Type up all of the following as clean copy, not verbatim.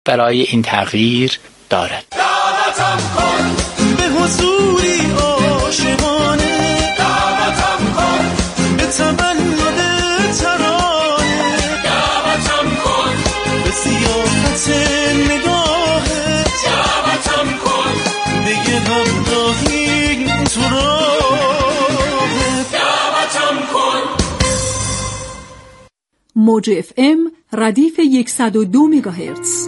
برای این تغییر دارد. دعوتم کن به حضوری عاشقانه، دعوتم کن به تولد ترانه، دعوتم کن به سیاحت نگاهت، دعوتم کن دیگه همراهی تو راهت، دعوتم کن. موج FM ردیف 102 مگاهرتز.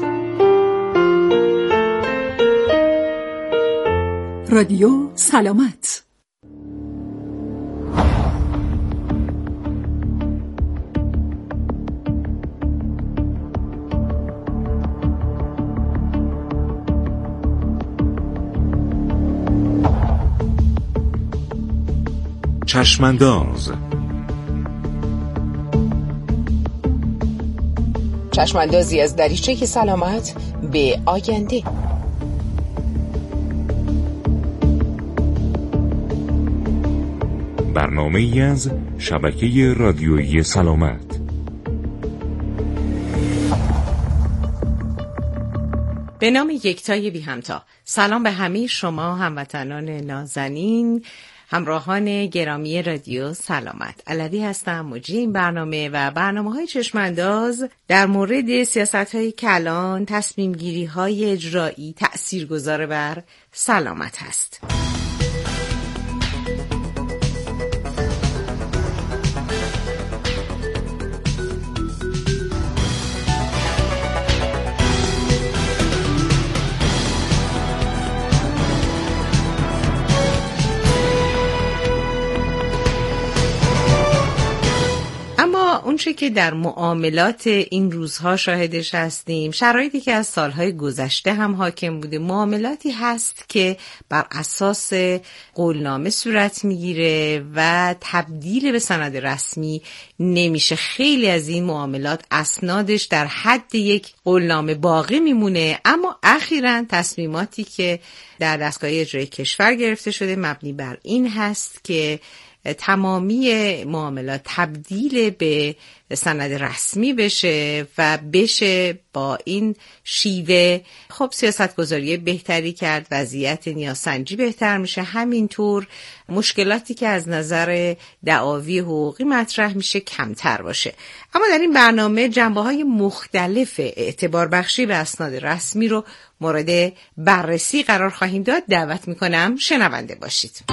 رادیو سلامت. چشمانداز. چشماندازی از دریچه سلامت به آینده. برنامه‌ای از شبکه رادیویی سلامت. به نام یکتای بی همتا. سلام به همه شما هموطنان نازنین، همراهان گرامی رادیو سلامت. علوی هستم، مجری این برنامه و برنامه‌های چشمانداز در مورد سیاست‌های کلان، تصمیم‌گیری‌های اجرایی تأثیرگذار بر سلامت هست. اونچه که در معاملات این روزها شاهدش هستیم، شرایطی که از سالهای گذشته هم حاکم بوده، معاملاتی هست که بر اساس قولنامه صورت میگیره و تبدیل به سند رسمی نمیشه. خیلی از این معاملات اسنادش در حد یک قولنامه باقی میمونه، اما اخیراً تصمیماتی که در دستگاه اجرایی کشور گرفته شده مبنی بر این هست که تمامی معاملات تبدیل به سند رسمی بشه و بشه با این شیوه خب سیاستگذاری بهتری کرد، وضعیت نیازسنجی بهتر میشه، همینطور مشکلاتی که از نظر دعاوی حقوقی مطرح میشه کمتر باشه. اما در این برنامه جنبه‌های مختلف اعتبار بخشی به اسناد رسمی رو مورد بررسی قرار خواهیم داد. دعوت میکنم شنونده باشید.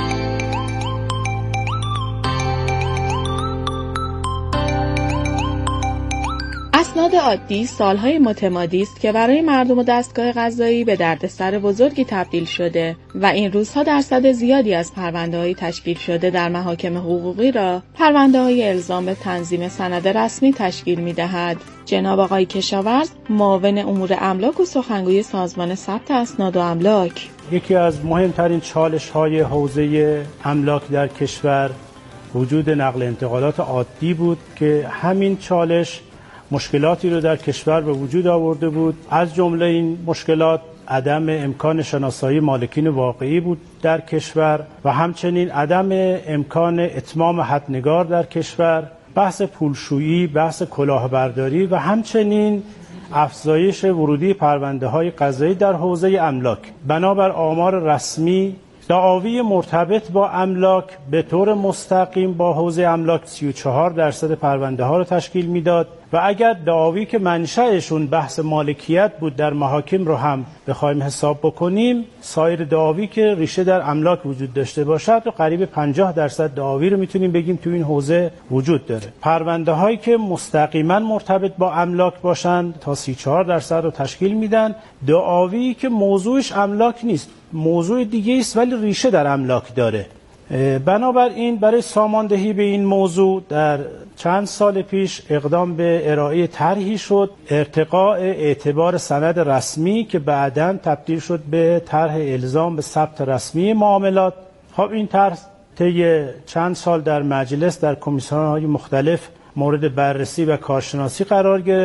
اسناد عادی سالهای متمادی است که برای مردم و دستگاه قضایی به دردسر بزرگی تبدیل شده و این روزها درصد زیادی از پرونده‌های تشکیل شده در محاکم حقوقی را پرونده‌های الزام به تنظیم سند رسمی تشکیل می‌دهد. جناب آقای کشاورز، معاون امور املاک و سخنگوی سازمان ثبت اسناد و املاک: یکی از مهمترین چالش‌های حوزه املاک در کشور وجود نقل انتقالات عادی بود که همین چالش مشکلاتی رو در کشور به وجود آورده بود. از جمله این مشکلات عدم امکان شناسایی مالکین واقعی بود در کشور و همچنین عدم امکان اتمام حدنگار در کشور، بحث پولشویی، بحث کلاهبرداری و همچنین افزایش ورودی پرونده‌های قضایی در حوزه املاک. بنابر آمار رسمی دعاوی مرتبط با املاک به طور مستقیم با حوزه املاک 34% پرونده ها رو تشکیل میداد و اگر دعاوی که منشأشون بحث مالکیت بود در محاکم رو هم بخوایم حساب بکنیم، سایر دعاوی که ریشه در املاک وجود داشته باشد و قریب 50% دعاوی رو میتونیم بگیم تو این حوزه وجود داره. پرونده هایی که مستقیما مرتبط با املاک باشند تا 34% رو تشکیل میدن. دعاوی که موضوعش املاک نیست، موضوع دیگه است ولی ریشه در املاک داره. بنابراین برای ساماندهی به این موضوع در چند سال پیش اقدام به ارائه طرحی شد، ارتقاء اعتبار سند رسمی که بعداً تبدیل شد به طرح الزام به ثبت رسمی معاملات. خب این طرح طی چند سال در مجلس در کمیسیون‌های مختلف مورد بررسی و کارشناسی قرار گرفت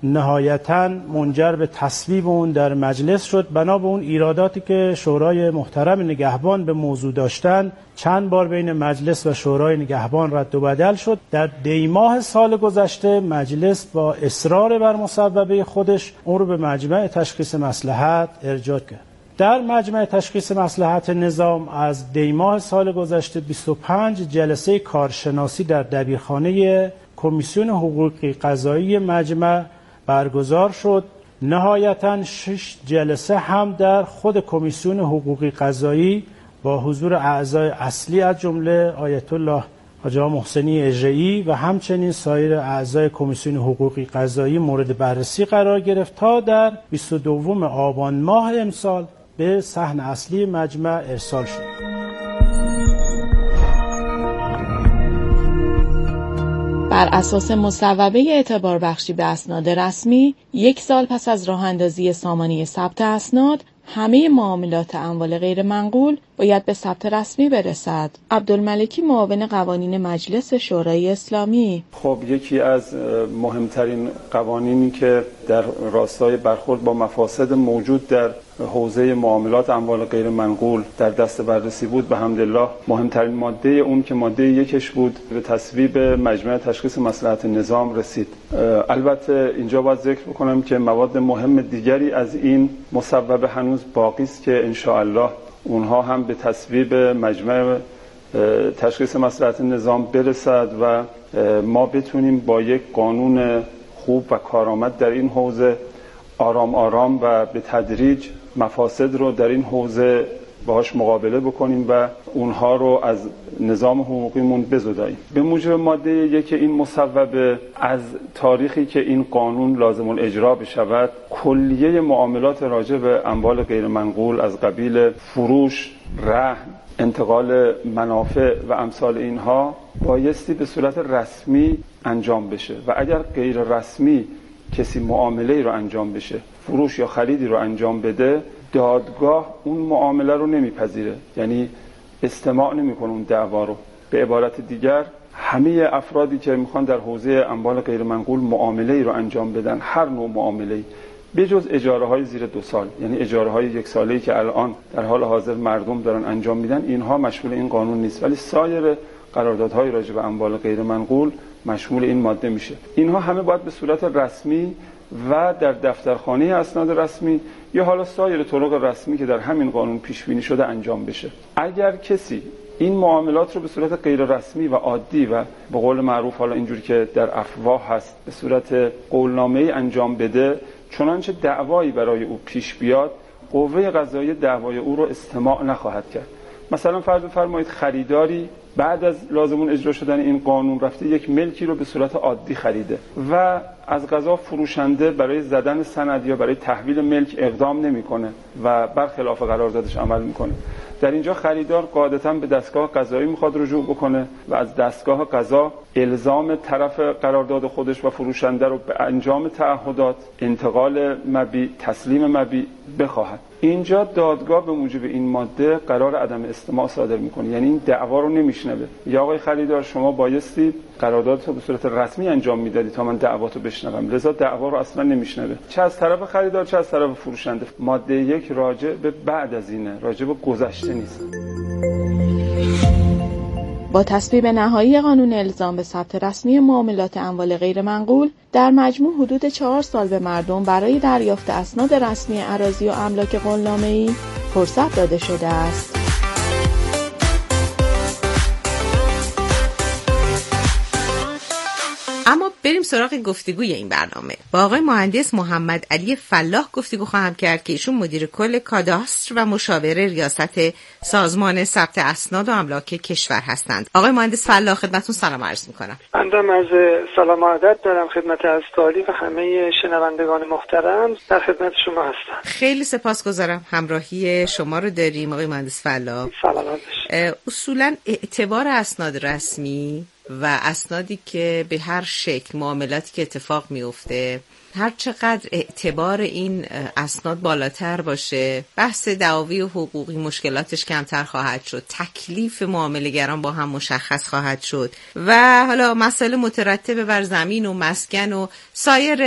نهایتاً منجر به تصویب اون در مجلس شد. بنا به اون ایراداتی که شورای محترم نگهبان به موضوع داشتن چند بار بین مجلس و شورای نگهبان رد و بدل شد. در دیماه سال گذشته مجلس با اصرار بر مصوبه خودش اون رو به مجمع تشخیص مصلحت ارجاع کرد. در مجمع تشخیص مصلحت نظام از دیماه سال گذشته 25 جلسه کارشناسی در دبیرخانه کمیسیون حقوقی قضایی مجمع برگزار شد. نهایتاً 6 جلسه هم در خود کمیسیون حقوقی قضایی با حضور اعضای اصلی از جمله آیت الله حاجی محسنی اجرایی و همچنین سایر اعضای کمیسیون حقوقی قضایی مورد بررسی قرار گرفت تا در 22 آبان ماه امسال به صحن اصلی مجمع ارسال شد. بر اساس مصوبه اعتبار بخشی به اسناد رسمی، 1 سال پس از راه اندازی سامانه ثبت اسناد، همه معاملات اموال غیر منقول باید به ثبت رسمی برسد. عبدالملکی، معاون قوانین مجلس شورای اسلامی: خب یکی از مهمترین قوانینی که در راستای برخورد با مفاسد موجود در حوزه معاملات اموال غیر منقول در دست بررسی بود، به حمدالله مهمترین ماده اون که ماده 1 بود به تصویب مجمع تشخیص مصلحت نظام رسید. البته اینجا باید ذکر بکنم که مواد مهم دیگری از این مصوبه هنوز باقی است که ان شاء الله اونها هم به تصویب مجمع تشخیص مصلحت نظام برسد و ما بتونیم با یک قانون خوب و کارآمد در این حوزه آرام آرام و به تدریج مفاسد رو در این حوزه باهاش مقابله بکنیم و اونها رو از نظام حقوقیمون بزداییم. به موجب ماده 1 این مصوبه از تاریخی که این قانون لازم الاجرا بشود، کلیه معاملات راجع به اموال غیر منقول از قبیل فروش، رهن، انتقال منافع و امثال اینها بایستی به صورت رسمی انجام بشه و اگر غیر رسمی کسی معامله رو انجام بشه، فروش یا خریدی رو انجام بده، دادگاه اون معامله رو نمیپذیره، یعنی استماع نمیکنه اون دعوا رو. به عبارت دیگر همه افرادی که میخوان در حوزه اموال غیر منقول معامله رو انجام بدن، هر نوع معامله بجز اجاره های زیر 2 سال، یعنی اجاره های 1 ساله‌ای که الان در حال حاضر مردم دارن انجام میدن، اینها مشمول این قانون نیست، ولی سایر قراردادهای راجع به اموال غیر منقول مشمول این ماده میشه. اینها همه باید به صورت رسمی و در دفترخانه اسناد رسمی یا حالا سایر طرق رسمی که در همین قانون پیش بینی شده انجام بشه. اگر کسی این معاملات رو به صورت غیر رسمی و عادی و به قول معروف حالا اینجوری که در افواه هست به صورت قولنامه‌ای انجام بده، چنانچه دعوایی برای او پیش بیاد، قوه قضاییه دعوای او رو استماع نخواهد کرد. مثلا فرض بفرمایید خریداری بعد از لازمون اجرا شدن این قانون رفته یک ملکی رو به صورت عادی خریده و از قضا فروشنده برای زدن سند یا برای تحویل ملک اقدام نمیکنه و برخلاف قراردادش عمل میکنه. در اینجا خریدار قاعدتاً به دستگاه قضایی میخواد رجوع بکنه و از دستگاه قضا الزام طرف قرارداد خودش و فروشنده رو به انجام تعهدات، انتقال مبیع، تسلیم مبیع بخواهد. اینجا دادگاه به موجب این ماده قرار عدم استماع صادر میکنه، یعنی این دعوا رو نمیشنوه. یا آقای خریدار شما بایستی قراردادت رو به صورت رسمی انجام میدادی تا من دعواتو بشنوم، لذا دعوا رو اصلا نمیشنوه، چه از طرف خریدار چه از طرف فروشنده. ماده 1 راجع به بعد از اینه، راجع به گذشته نیست. با تصویب نهایی قانون الزام به ثبت رسمی معاملات اموال غیر منقول، در مجموع حدود 4 سال به مردم برای دریافت اسناد رسمی اراضی و املاک قولنامه‌ای فرصت داده شده است. اما بریم سراغ گفتگوی این برنامه. با آقای مهندس محمد علی فلاح گفتگو خواهم کرد که ایشون مدیر کل کاداستر و مشاور ریاست سازمان ثبت اسناد و املاک کشور هستند. آقای مهندس فلاح خدمتتون سلام عرض می‌کنم. بنده از سلام و ادب دارم خدمت اساتید و همه شنوندگان محترم، در خدمت شما هستم. خیلی سپاسگزارم همراهی شما رو داریم آقای مهندس فلاح. سلامت باشید. اصولاً اعتبار اسناد رسمی و اسنادی که به هر شکل معاملاتی که اتفاق میفته، هر چقدر اعتبار این اسناد بالاتر باشه، بحث دعاوی و حقوقی مشکلاتش کمتر خواهد شد، تکلیف معامله‌گران با هم مشخص خواهد شد و حالا مسائل مترتب بر زمین و مسکن و سایر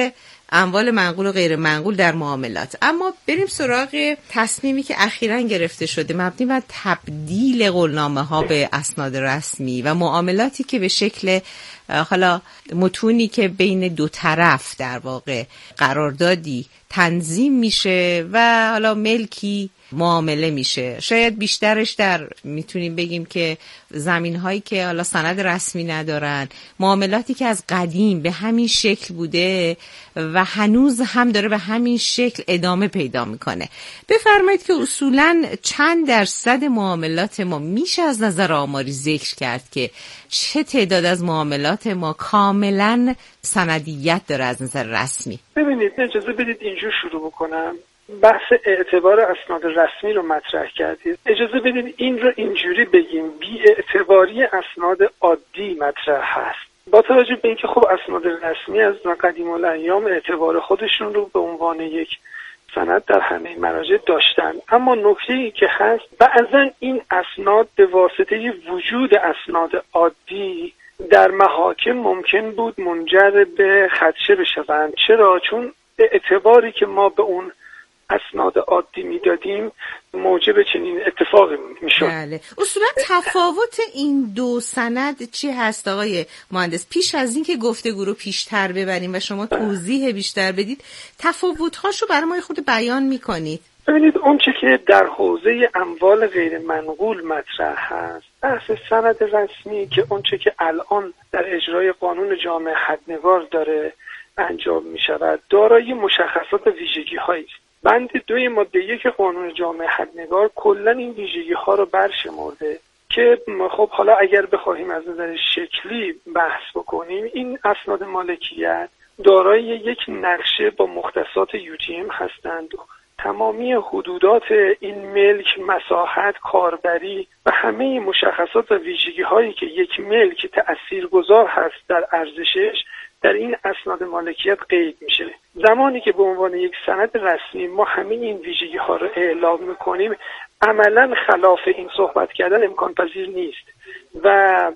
اموال منقول و غیر منقول در معاملات. اما بریم سراغ تصمیمی که اخیراً گرفته شده مبنی بر تبدیل قولنامه ها به اسناد رسمی و معاملاتی که به شکل حالا متونی که بین دو طرف در واقع قراردادی تنظیم میشه و حالا ملکی معامله میشه. شاید بیشترش در میتونیم بگیم که زمین هایی که حالا سند رسمی ندارن، معاملاتی که از قدیم به همین شکل بوده و هنوز هم داره به همین شکل ادامه پیدا میکنه. بفرمایید که اصولاً چند درصد معاملات ما میشه از نظر آماری ذکر کرد که چه تعداد از معاملات ما کاملاً سندیت داره از نظر رسمی؟ ببینید، اجازه بدید اینجور شروع بکنم. بحث اعتبار اسناد رسمی رو مطرح کردید. اجازه بدید این رو اینجوری بگیم، بی اعتباری اسناد عادی مطرح هست. با توجه به اینکه خب اسناد رسمی از قدیم الایام اعتبار خودشون رو به عنوان یک سند در همه مراجع داشتن، اما نکته‌ای که هست بعضا این اسناد به واسطه وجود اسناد عادی در محاکم ممکن بود منجر به خدشه بشوند. چرا؟ چون اعتباری که ما به اون اسناد عادی میدادیم موجب چنین اتفاقی میشد. بله. اصولا تفاوت این دو سند چی هست آقای مهندس؟ پیش از این که گفتگو رو پیشتر ببریم و شما توضیح بیشتر بدید، تفاوت‌هاشو برای ما خود بیان میکنید. ببینید، اون چه که در حوزه اموال غیر منقول مطرح هست، بحث سند رسمی که اون چه که الان در اجرای قانون جامع حدنگار داره انجام می شود، دارای مشخصات ویژگی هایی. بند 2 ماده 1 قانون جامع حدنگار کلا این ویژگی ها رو برشمرده که خب حالا اگر بخوایم از نظر شکلی بحث بکنیم، این اسناد مالکیت دارای یک نقشه با مختصات UTM هستند و تمامی حدودات این ملک، مساحت، کاربری و همه مشخصات و ویژگی هایی که یک ملک تأثیرگذار هست در ارزشش در این اسناد مالکیت قید میشه. زمانی که به عنوان یک سند رسمی ما همه این ویژگی ها رو اعلام میکنیم، عملا خلاف این صحبت کردن امکان پذیر نیست و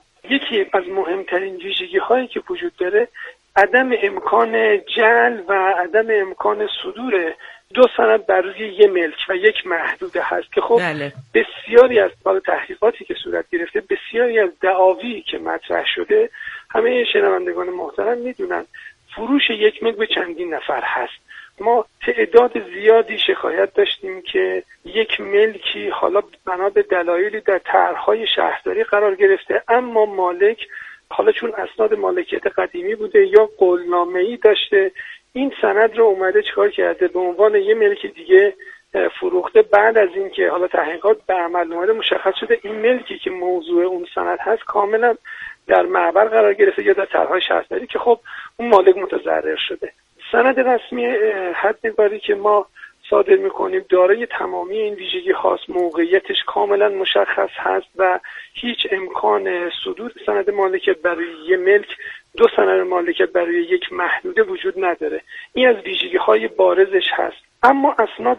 یکی از مهمترین ویژگی هایی که وجود داره عدم امکان جعل و عدم امکان صدور دو سند بر روی یک ملک و یک محدوده هست که خب بسیاری از تحقیقاتی که صورت گرفته، بسیاری از دعاوی که مطرح شده، همه شنوندگان محترم میدونن فروش یک ملک به چندین نفر هست. ما تعداد زیادی شکایت داشتیم که یک ملکی حالا بنا به دلایلی در طرح‌های شهرداری قرار گرفته، اما مالک حالا چون اسناد مالکیت قدیمی بوده یا قولنامه‌ای داشته، این سند رو اومده چیکار کرده؟ به عنوان یه ملک دیگه فروخته. بعد از این که حالا تحقیقات به عمل اومده مشخص شده این ملکی که موضوع اون سند هست کاملا در معبر قرار گرفته یا در طرح‌های شهرداری که خب اون مالک متضرر شده. سند رسمی حدنگاری که ما صادر میکنیم دارای تمامی این ویژگی هاست، موقعیتش کاملا مشخص هست و هیچ امکان صدور سند مالکیت برای یک ملک، دو سند مالکیت برای یک محدوده وجود نداره. این از ویژگی های بارزش هست. اما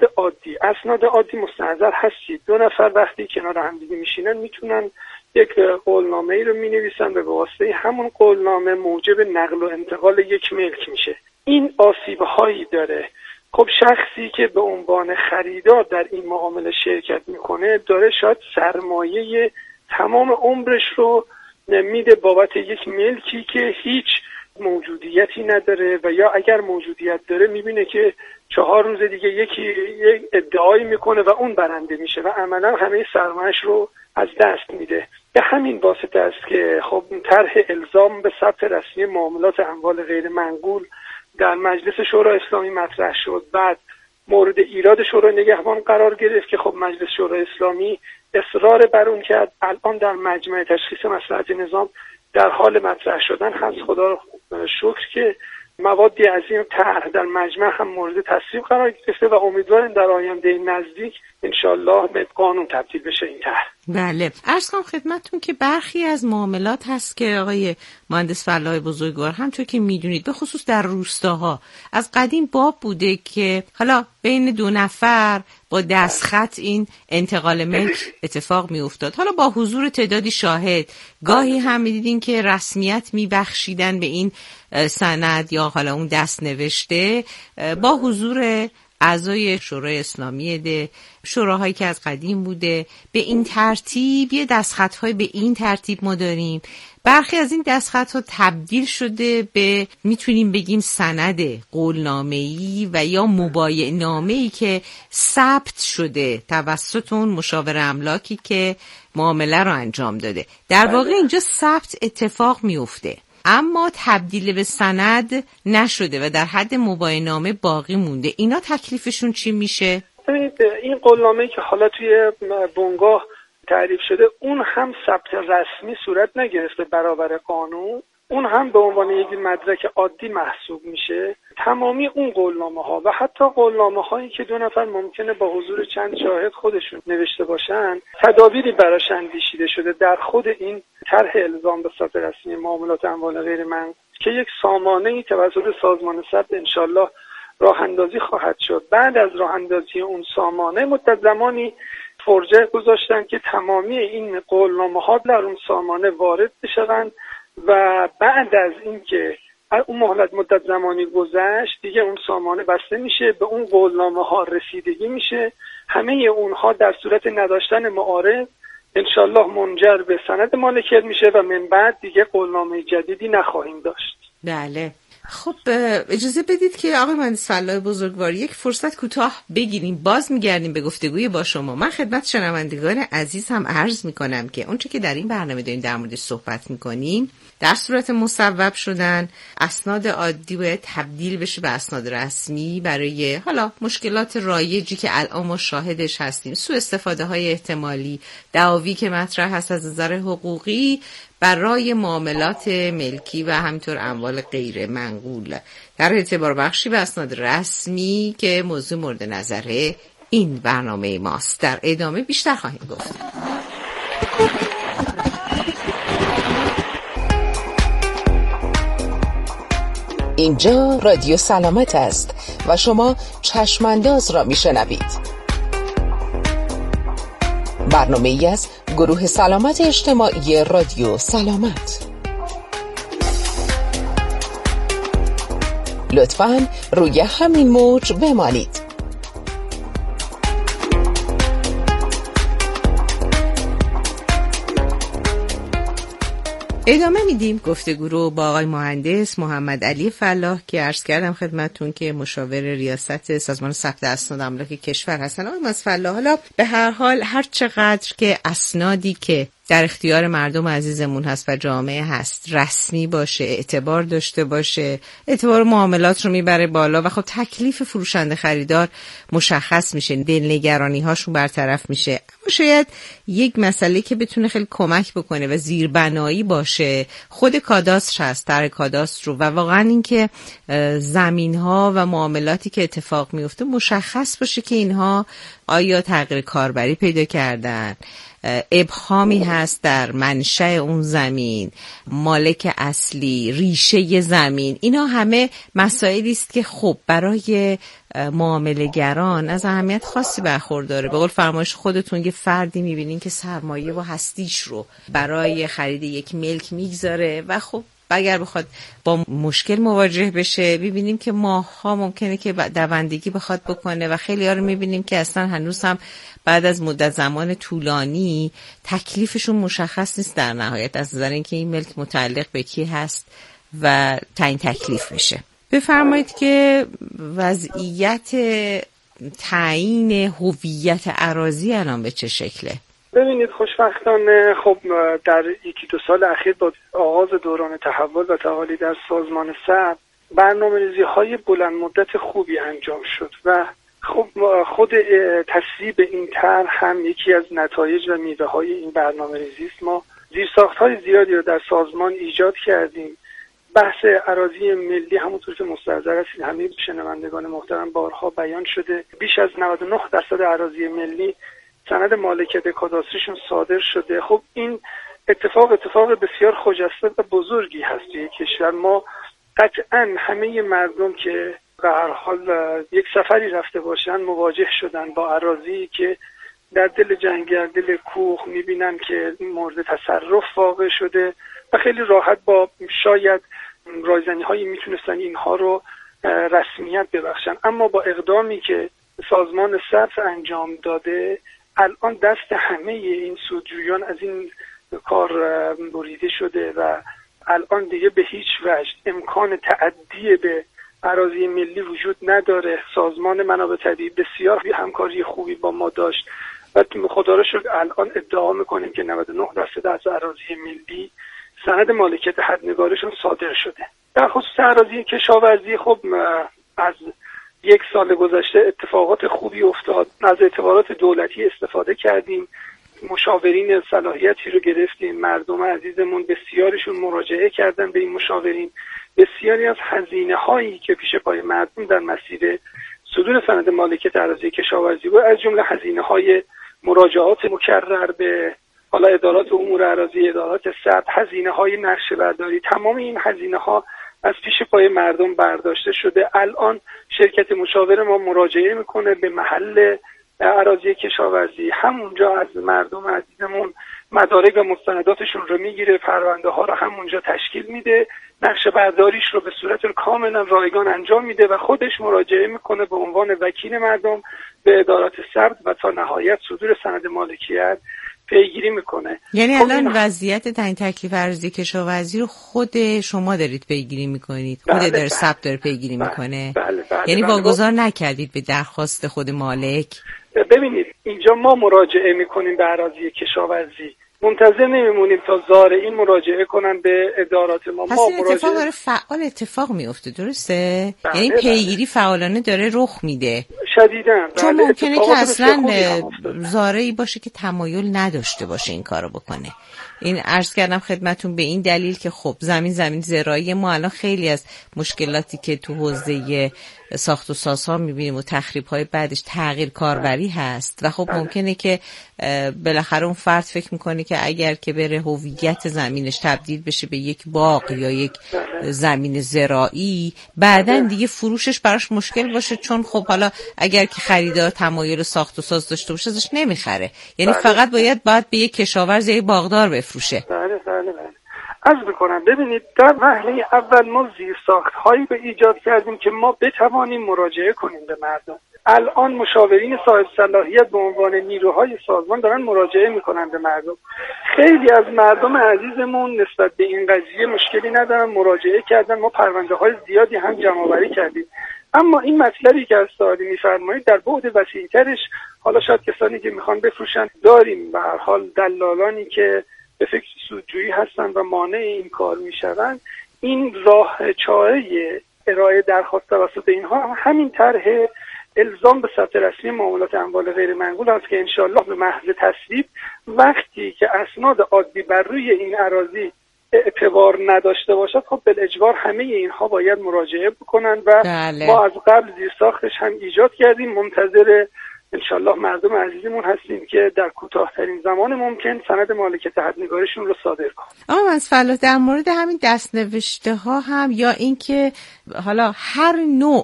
اسناد عادی مستحضر هستید. دو نفر وقتی کنار هم دیگه میشینن میتونن یک قولنامه ای رو مینویسن و به واسطه همون قولنامه موجب نقل و انتقال یک ملک میشه. این آسیب هایی داره. خب شخصی که به عنوان خریدار در این معامله شرکت میکنه داره شاید سرمایه تمام عمرش رو میده بابت یک ملکی که هیچ موجودیتی نداره و یا اگر موجودیت داره میبینه که 4 روز دیگه یکی یک ادعایی میکنه و اون برنده میشه و عملا همه سرمایه‌اش رو از دست میده. به همین واسطه است که خب طرح الزام به ثبت رسمی معاملات اموال غیر منقول در مجلس شورای اسلامی مطرح شد. بعد مورد ایراد شورای نگهبان قرار گرفت که خب مجلس شورای اسلامی اصرار بر اون کرد. الان در مجمع تشخیص مصلحت نظام در حال مطرح شدن هست. خدا رو شکر که موادی از این طرح در مجمع هم مورد تصویب قرار گرفته و امیدواریم در آینده نزدیک انشالله به قانون تبدیل بشه این طرح. بله، عرض کنم خدمتتون که برخی از معاملات هست که آقای مهندس فلاح بزرگوار همونطور که میدونید به خصوص در روستاها از قدیم باب بوده که حالا بین دو نفر با دستخط این انتقال ملک اتفاق می افتاد. حالا با حضور تعدادی شاهد گاهی هم میدیدین که رسمیت میبخشیدن به این سند یا حالا اون دست نوشته با حضور اعضای شورای اسلامی ده، شوراهایی که از قدیم بوده. به این ترتیب یه دستخط‌های به این ترتیب ما داریم. برخی از این دستخط‌ها تبدیل شده به میتونیم بگیم سند قولنامه‌ای و یا مبایع‌نامه‌ای که ثبت شده توسط اون مشاور املاکی که معامله رو انجام داده. در واقع اینجا ثبت اتفاق میفته اما تبدیل به سند نشده و در حد مبایع‌نامه باقی مونده. اینا تکلیفشون چی میشه؟ ببینید این قولنامه‌ای که حالا توی بنگاه تعریف شده اون هم ثبت رسمی صورت نگرفته برابر قانون، اون هم به عنوان یک مدرک عادی محسوب میشه. تمامی اون قولنامه‌ها و حتی قولنامه‌هایی که دو نفر ممکنه با حضور چند شاهد خودشون نوشته باشن تدابیری براش اندیشیده شده در خود این طرح الزام به ثبت رسمی معاملات اموال غیر منقول که یک سامانه‌ای توسط سازمان ثبت انشالله راه اندازی خواهد شد. بعد از راه اندازی اون سامانه مدت زمانی فرجه گذاشتن که تمامی این قولنامه‌ها در اون سامانه وارد بشوند و بعد از اینکه اون مدت زمانی گذشت دیگه اون سامانه بسته میشه، به اون قولنامه‌ها رسیدگی میشه. همه اونها در صورت نداشتن معارض انشالله منجر به سند مالکیت میشه و من بعد دیگه قولنامه جدیدی نخواهیم داشت. بله. خب اجازه بدید که آقای مهندس فلاح بزرگوار یک فرصت کوتاه بگیریم، باز میگردیم به گفتگوی با شما. من خدمت شنوندگان عزیز هم عرض میکنم که اونچه که در این برنامه داریم در مورد صحبت میکنیم در صورت مصوب شدن اسناد عادی باید تبدیل بشه به اسناد رسمی برای حالا مشکلات رایجی که الان ما شاهدش هستیم، سوء استفاده های احتمالی، دعاوی که مطرح هست از نظر حقوقی برای معاملات ملکی و همینطور اموال غیر منقول در اعتبار بخشی به اسناد رسمی که موضوع مورد نظر این برنامه ماست. در ادامه بیشتر خواهیم گفت. اینجا رادیو سلامت است و شما چشمانداز را میشنوید. برنامه‌ای از گروه سلامت اجتماعی رادیو سلامت. لطفاً روی همین موج بمانید. ادامه میدیم گفتگو رو با آقای مهندس محمد علی فلاح که عرض کردم خدمتتون که مشاور ریاست سازمان ثبت اسناد املاک کشور هستن. آقای مهندس فلاح، حالا به هر حال هر چقدر که اسنادی که در اختیار مردم عزیزمون هست و جامعه هست رسمی باشه، اعتبار داشته باشه، اعتبار معاملات رو میبره بالا و خب تکلیف فروشنده خریدار مشخص میشه، دلنگرانی هاشون برطرف میشه. اما شاید یک مسئله که بتونه خیلی کمک بکنه و زیربنایی باشه خود کاداستر هست، طرح کاداستر رو، و واقعا این که زمین ها و معاملاتی که اتفاق میفته مشخص باشه که اینها آیا تغییر کاربری پیدا کردن، ابهامی هست در منشأ اون زمین، مالک اصلی، ریشه زمین. اینا همه مسائلی است که خب برای معامله‌گران از اهمیت خاصی برخورداره. به قول فرمایش خودتون یه فردی می‌بینین که سرمایه و هستیش رو برای خرید یک ملک میگذاره و خب اگر بخواد با مشکل مواجه بشه می‌بینیم که ماه‌ها ممکنه که دوندگی بخواد بکنه و خیلی‌ها رو می‌بینیم که اصلا هنوز هم بعد از مدت زمان طولانی تکلیفشون مشخص نیست در نهایت از نظر اینکه این ملک متعلق به کی هست و تعیین تکلیف میشه. بفرمایید که وضعیت تعیین هویت اراضی الان به چه شکله؟ ببینید خوشبختانه خب در یکی دو سال اخیر با آغاز دوران تحول و تعالی در سازمان ثبت برنامه‌ریزی‌های بلند مدت خوبی انجام شد و خب خود تصویب این طرح هم یکی از نتایج و میوه‌های این برنامه‌ریزی است. ما زیرساخت‌های زیادی رو در سازمان ایجاد کردیم. بحث اراضی ملی همونطور که مستحضر هستید همه شنوندگان محترم بارها بیان شده، بیش از 99% اراضی ملی سند مالکیت کاداستریشون صادر شده. خب این اتفاق بسیار خجسته و بزرگی هست توی کشور ما. قطعاً همه مردم که به هر حال یک سفری رفته باشن مواجه شدن با اراضی که در دل جنگل، دل کوه میبینن که مورد تصرف واقع شده و خیلی راحت با شاید رایزنی هایی میتونستن اینها رو رسمیت ببخشن، اما با اقدامی که سازمان صرف انجام داده الان دست همه این سودجویان از این کار بریده شده و الان دیگه به هیچ وجه امکان تعدی به اراضی ملی وجود نداره. سازمان منابع طبیعی بسیار همکاری خوبی با ما داشت و خدا را شکر الان ادعا میکنیم که 99% از اراضی ملی سند مالکیت حدنگارشون صادر شده. در خصوص اراضی کشاورزی خب از یک سال گذشته اتفاقات خوبی افتاد. از اعتبارات دولتی استفاده کردیم، مشاورین صلاحیتی رو گرفتیم، مردم عزیزمون بسیارشون مراجعه کردن به این مشاورین. بسیاری از هزینه هایی که پیش پای مردم در مسیر صدور سند مالکیت اراضی کشاورزی بود، از جمله هزینه های مراجعات مکرر به حالا ادارات امور اراضی، ادارات ثبت، هزینه های نقشه برداری، تمام این هزینه ها از پیش پای مردم برداشته شده. الان شرکت مشاور ما مراجعه میکنه به محل اراضی کشاورزی، همونجا از مردم عزیزمون مدارک و مستنداتشون رو میگیره، پرونده ها رو همونجا تشکیل میده، نقشه برداریش رو به صورت کاملا رایگان انجام میده و خودش مراجعه میکنه به عنوان وکیل مردم به ادارات ثبت و تا نهایت صدور سند مالکیت پیگیری میکنه. یعنی الان وضعیت تعیین تکلیف اراضی کشاورزی رو خود شما دارید پیگیری میکنید؟ خود اداره ثبت داره پیگیری میکنه؟ بله. یعنی واگذار نکردید به درخواست خود مالک؟ ببینید اینجا ما مراجعه میکنیم به اراضی کشاورزی، منتظر نمیمونیم تا زارعین مراجعه کنن به ادارات ما. پس این اتفاق داره فعال اتفاق میفته، درسته؟ یعنی پیگیری فعالانه داره رخ میده شدیداً. چون ممکنه که اصلا زارعی باشه که تمایل نداشته باشه این کارو بکنه. این عرض کردم خدمتون به این دلیل که خب زمین زراعی ما الان خیلی از مشکلاتی که تو حوزه ساخت و سازها میبینیم و تخریب‌های بعدش تغییر کاربری هست و خب ممکنه که بالاخره اون فرد فکر میکنه که اگر که بره هویت زمینش تبدیل بشه به یک باغ یا یک زمین زراعی، بعدن دیگه فروشش براش مشکل باشه، چون خب حالا اگر که خریدار تمایل ساخت و ساز داشته باشه ازش نمیخره، یعنی فقط باید به یک کشاورز یا یک باغدار بفروشه. بله. عرض میکنم ببینید در مرحله اول ما زیرساخت هایی به ایجاد کردیم که ما بتوانیم مراجعه کنیم به مردم. الان مشاورین صاحب صلاحیت به عنوان نیروهای سازمان دارن مراجعه میکنن به مردم. خیلی از مردم عزیزمون نسبت به این قضیه مشکلی ندارن، مراجعه کردن، ما پرونده های زیادی هم جمع آوری کردیم. اما این مطلبی که از سوالی میفرمایید در بعد وسیع‌ترش، حالا شاید کسانی که میخوان بفروشن داریم، به هر حال دلالانی که به فکر سودجویی هستن و مانع این کار میشوند. این راه چاره ارائه درخواست توسط اینها همین طرح الزام به ثبت رسمی معاملات اموال غیر منقول است که انشالله به محض تصویب وقتی که اسناد عادی بر روی این اراضی اعتبار نداشته باشد، خب بالاجبار همه اینها باید مراجعه بکنن و ما از قبل زیرساختش هم ایجاد کردیم، منتظر انشالله مردم عزیزمون هستیم که در کوتاه‌ترین زمان ممکن سند مالکیت حدنگارشون رو صادر کنن. اما از فعلا در مورد همین دست‌نوشته ها هم یا اینکه حالا هر نوع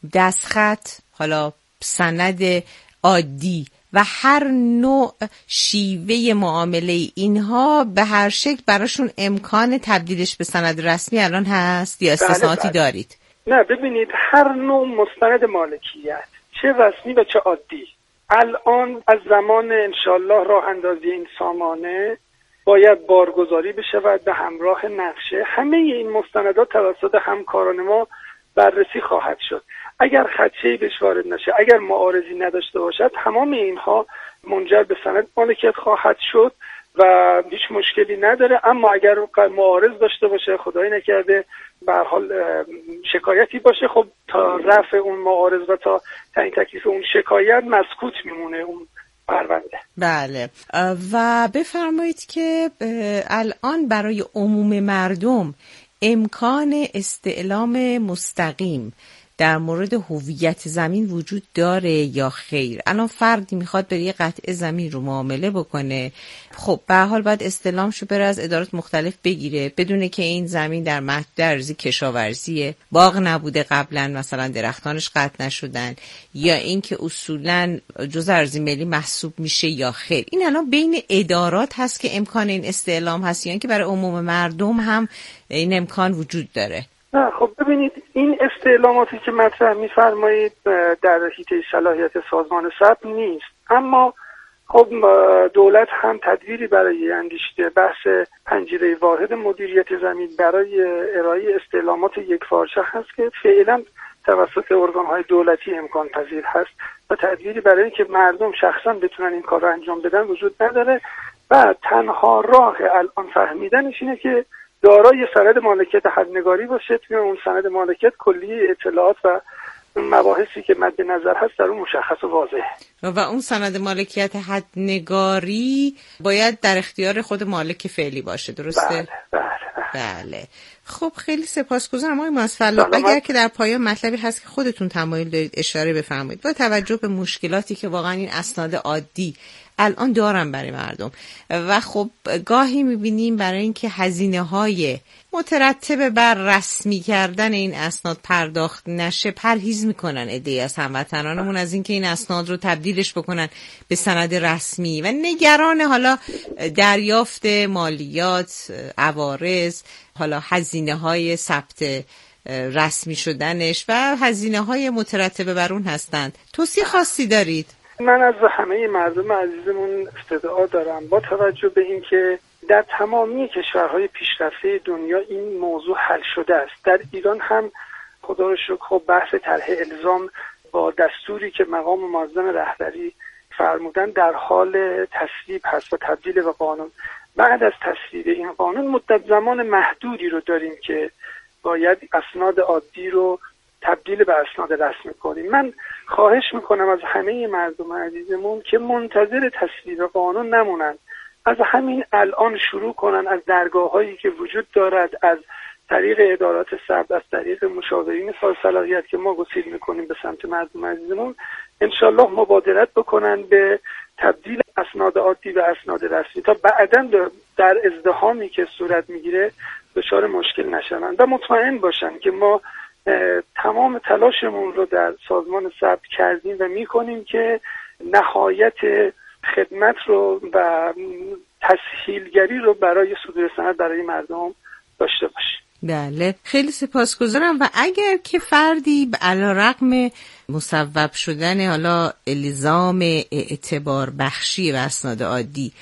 دستخط، حالا سند عادی و هر نوع شیوه معامله اینها به هر شکل براشون امکان تبدیلش به سند رسمی الان هست یا استثناءاتی دارید؟ نه ببینید هر نوع مستند مالکیت چه رسمی و چه عادی الان از زمان انشالله راه اندازی این سامانه باید بارگذاری بشود به همراه نقشه. همه این مستندات توسط همکاران ما بررسی خواهد شد. اگر خدشه‌ای بهش وارد نشه، اگر معارضی نداشته باشد، تمام اینها منجر به سند مالکیت خواهد شد و هیچ مشکلی نداره. اما اگر معارض داشته باشه، خدای نکرده به هر حال شکایتی باشه، خب تا رفع اون معارض و تا تعیین تکلیف اون شکایت مسکوت میمونه اون پرونده. بله. و بفرمایید که الان برای عموم مردم امکان استعلام مستقیم در مورد هویت زمین وجود داره یا خیر. الان فردی میخواد بره یه قطعه زمین رو معامله بکنه، خب به هر حال باید استعلامشو بره از ادارات مختلف بگیره، بدونه که این زمین در محدوده ارضی کشاورزیه، باغ نبوده قبلا، مثلا درختانش قطع نشدن، یا اینکه اصولا جزء ارضی ملی محسوب میشه یا خیر. این الان بین ادارات هست که امکان این استعلام هست، یا اینکه برای عموم مردم هم این امکان وجود داره؟ نه خب ببینید، این استعلاماتی که مطرح می‌فرمایید در حیطه صلاحیت سازمان ثبت نیست، اما خب دولت هم تدبیری برای اندیشیده. بحث پنجره واحد مدیریت زمین برای ارائه استعلامات یکپارچه هست که فعلا توسط ارگان‌های دولتی امکان پذیر هست و تدبیری برای اینکه مردم شخصا بتونن این کار رو انجام بدن وجود نداره و تنها راه الان فهمیدنش اینه که دارای سند مالکیت حدنگاری باشه. توی اون سند مالکیت کلیه اطلاعات و مباحثی که مد نظر هست در اون مشخص و واضحه و اون سند مالکیت حدنگاری باید در اختیار خود مالک فعلی باشه، درسته؟ بله. خب خیلی سپاسگزارم آقای ماسفلا. اگر که در پایان مطلبی هست که خودتون تمایل دارید اشاره بفرمایید، با توجه به مشکلاتی که واقعا این اسناد عادی الان دارن برای مردم و خب گاهی میبینیم برای اینکه هزینه‌های مترتب بر رسمی کردن این اسناد پرداخت نشه پرهیز میکنن عده‌ای از هموطنانمون از اینکه این اسناد رو تبدیلش بکنن به سند رسمی و نگران حالا دریافت مالیات، عوارض، حالا هزینه‌های ثبت رسمی شدنش و هزینه‌های مترتب بر اون هستند. توصیه خاصی دارید؟ من از همه مردم عزیزمون استدعا دارم با توجه به اینکه در تمامی کشورهای پیشرفته دنیا این موضوع حل شده است. در ایران هم خدا رو شکر خب بحث طرح الزام با دستوری که مقام معظم رهبری فرمودن در حال تصویب هست و تبدیل به قانون. بعد از تصویب این قانون مدت زمان محدودی رو داریم که باید اسناد عادی رو تبدیل به اسناد رسمی کنیم. من خواهش میکنم از همه مردم عزیزمون که منتظر تصویب قانون نمونن، از همین الان شروع کنن، از درگاه‌هایی که وجود دارد، از طریق ادارات ثبت، از طریق مشاورین صلاحیت که ما گسیل میکنیم به سمت مردم عزیزمون، انشالله مبادرت بکنن به تبدیل اسناد عادی به اسناد رسمی تا بعداً در ازدحامی که صورت میگیره دچار مشکل نشن و مطمئن باشن که ما تمام تلاشمون رو در سازمان ثبت کردیم و میکنیم که نهایت خدمت رو و تسهیلگری رو برای صدور سند برای مردم داشته باشیم. بله، خیلی سپاسگزارم. و اگر که فردی به علیرغم مصوب شدن حالا الزام اعتبار بخشی و اسناد عادی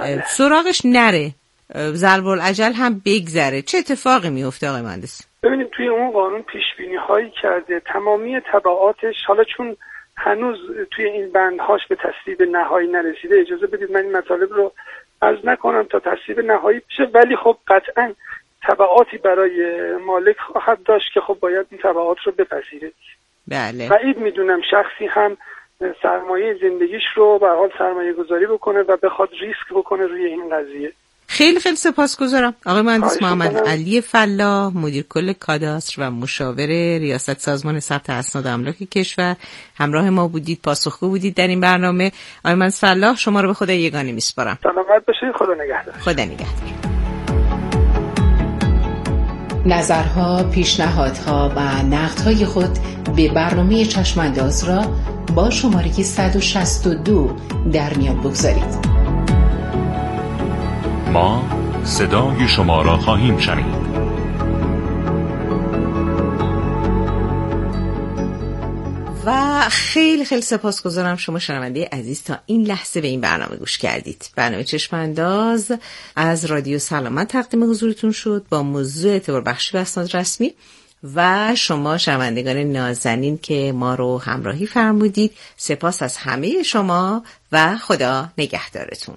سراغش نره، ضرب الاجل هم بگذره، چه اتفاقی میفته آقای مهندس؟ ببینید توی اون قانون پیش بینی هایی کرده تمامی تبعاتش، حالا چون هنوز توی این بندهاش به تصویب نهایی نرسیده، اجازه بدید من این مطالب رو عرض نکنم تا تصویب نهایی بشه، ولی خب قطعاً تبعاتی برای مالک خواهد داشت که خب باید این تبعات رو بپذیره. بله. بعید میدونم شخصی هم سرمایه زندگیش رو به حال سرمایه گذاری بکنه و بخواد ریسک بکنه روی این قضیه. خیلی خیلی سپاسگزارم آقای مهندس محمد علی فلاح، مدیر کل کاداستر و مشاور ریاست سازمان ثبت اسناد املاک کشور، همراه ما بودید، پاسخگو بودید در این برنامه. آقای مهندس فلاح شما رو به خدا یگانه میسپارم. سلامت باشید. خدا نگهدار. خدا نگهدار. نظرها، پیشنهادها و نقدهای خود به برنامه چشمانداز را با شماره 162 در میان بگذارید. ما صدای شما را خواهیم شنید. و خیلی خیلی سپاسگزارم شما شنونده عزیز تا این لحظه به این برنامه گوش کردید. برنامه چشمانداز از رادیو سلامت تقدیم حضورتون شد با موضوع اعتبار بخشی و اسناد رسمی و شما شنوندگان نازنین که ما رو همراهی فرمودید. سپاس از همه شما و خدا نگهدارتون.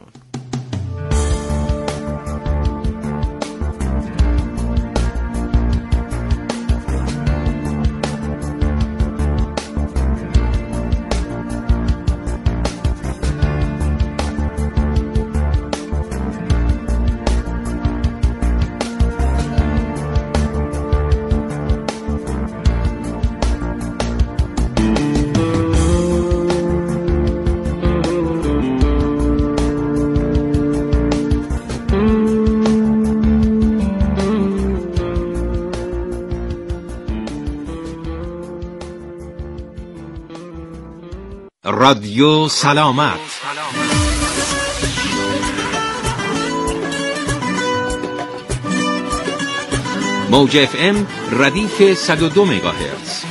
رادیو سلامت. موج FM ردیف 102 مگاهرتز.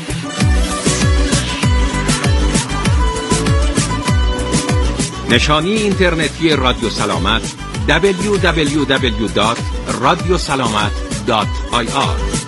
نشانی اینترنتی رادیو سلامت www.radiosalamat.ir